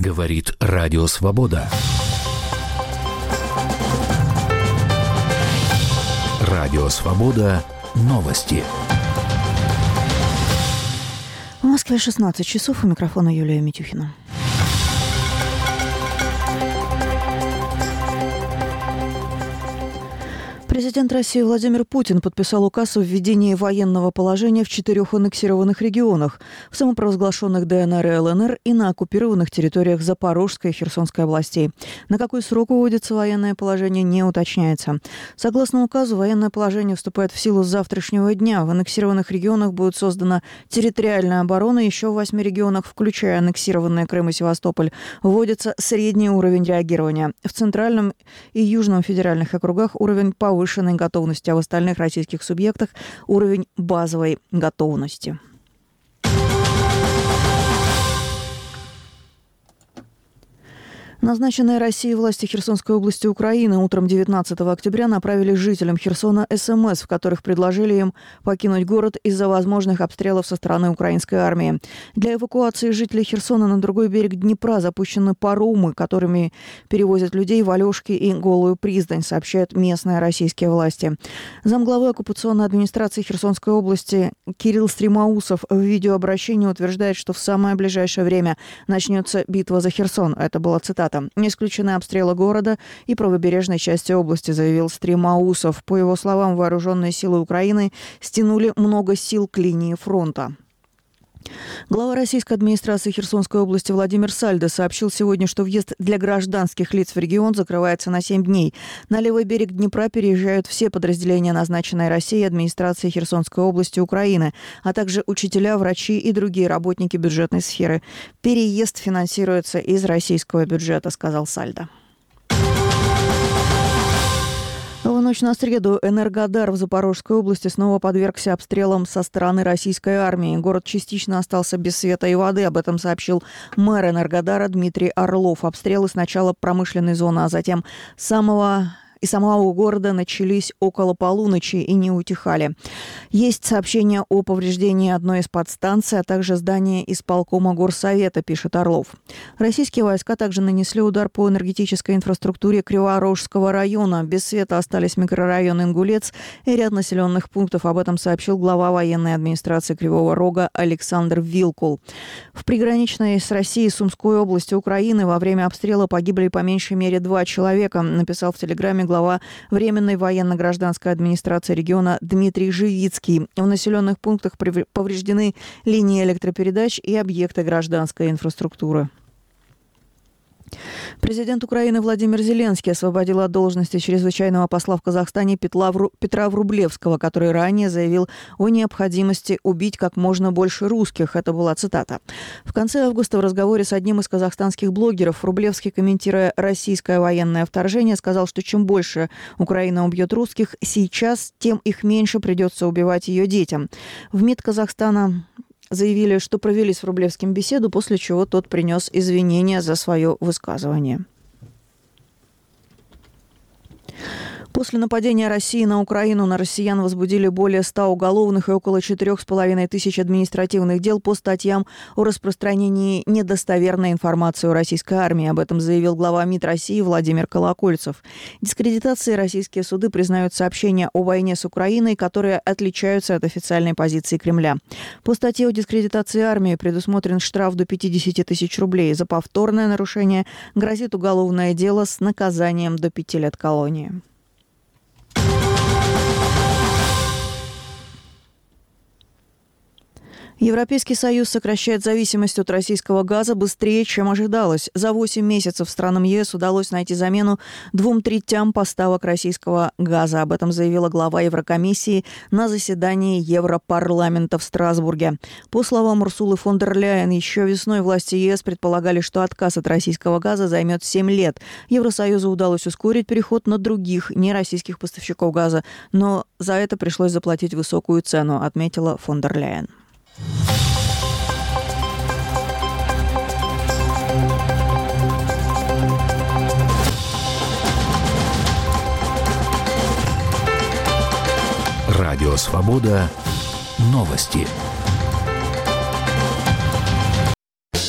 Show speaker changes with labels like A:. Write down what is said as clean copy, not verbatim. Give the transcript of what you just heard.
A: Говорит Радио Свобода. Радио Свобода. Новости.
B: В Москве 16 часов. У микрофона Юлия Митюхина. Президент России Владимир Путин подписал указ о введении военного положения в 4 аннексированных регионах, в самопровозглашенных ДНР и ЛНР и на оккупированных территориях Запорожской и Херсонской областей. На какой срок вводится военное положение, не уточняется. Согласно указу, военное положение вступает в силу с завтрашнего дня. В аннексированных регионах будет создана территориальная оборона. Еще в 8 регионах, включая аннексированные Крым и Севастополь, вводится средний уровень реагирования. В Центральном и Южном федеральных округах уровень повышенной готовности, а в остальных российских субъектах уровень базовой готовности. Назначенные Россией власти Херсонской области Украины утром 19 октября направили жителям Херсона СМС, в которых предложили им покинуть город из-за возможных обстрелов со стороны украинской армии. Для эвакуации жителей Херсона на другой берег Днепра запущены паромы, которыми перевозят людей в Алешки и Голую Приздань, сообщают местные российские власти. Замглавы оккупационной администрации Херсонской области Кирилл Стремоусов в видеообращении утверждает, что в самое ближайшее время начнется битва за Херсон. Это была цитата. «Не исключены обстрелы города и правобережной части области», заявил Стремоусов. По его словам, вооруженные силы Украины стянули много сил к линии фронта. Глава российской администрации Херсонской области Владимир Сальдо сообщил сегодня, что въезд для гражданских лиц в регион закрывается на 7 дней. На левый берег Днепра переезжают все подразделения, назначенной Россией администрации Херсонской области Украины, а также учителя, врачи и другие работники бюджетной сферы. Переезд финансируется из российского бюджета, сказал Сальдо. В ночь на среду Энергодар в Запорожской области снова подвергся обстрелам со стороны российской армии. Город частично остался без света и воды. Об этом сообщил мэр Энергодара Дмитрий Орлов. Обстрелы сначала промышленной зоны, а затем самого города начались около полуночи и не утихали. Есть сообщение о повреждении одной из подстанций, а также здания исполкома Горсовета, пишет Орлов. Российские войска также нанесли удар по энергетической инфраструктуре Криворожского района. Без света остались микрорайон Ингулец и ряд населенных пунктов. Об этом сообщил глава военной администрации Кривого Рога Александр Вилкул. В приграничной с Россией Сумской области Украины во время обстрела погибли по меньшей мере 2 человека, написал в Телеграме глава Временной военно-гражданской администрации региона Дмитрий Живицкий. В населенных пунктах повреждены линии электропередач и объекты гражданской инфраструктуры. Президент Украины Владимир Зеленский освободил от должности чрезвычайного посла в Казахстане Петра Врублевского, который ранее заявил о необходимости убить как можно больше русских. Это была цитата. В конце августа в разговоре с одним из казахстанских блогеров Врублевский, комментируя российское военное вторжение, сказал, что чем больше Украина убьет русских сейчас, тем их меньше придется убивать ее детям. В МИД Казахстана заявили, что провели с Врублевским беседу, после чего тот принес извинения за свое высказывание. После нападения России на Украину на россиян возбудили более 100 уголовных и около 4,5 тысяч административных дел по статьям о распространении недостоверной информации о российской армии. Об этом заявил глава МИД России Владимир Колокольцев. Дискредитацией российские суды признают сообщения о войне с Украиной, которые отличаются от официальной позиции Кремля. По статье о дискредитации армии предусмотрен штраф до 50 тысяч рублей. За повторное нарушение грозит уголовное дело с наказанием до 5 лет колонии. Европейский Союз сокращает зависимость от российского газа быстрее, чем ожидалось. За 8 месяцев странам ЕС удалось найти замену 2/3 поставок российского газа. Об этом заявила глава Еврокомиссии на заседании Европарламента в Страсбурге. По словам Урсулы фон дер Ляйен, еще весной власти ЕС предполагали, что отказ от российского газа займет 7 лет. Евросоюзу удалось ускорить переход на других нероссийских поставщиков газа, но за это пришлось заплатить высокую цену, отметила фон дер Ляйен.
A: Радио Свобода. Новости.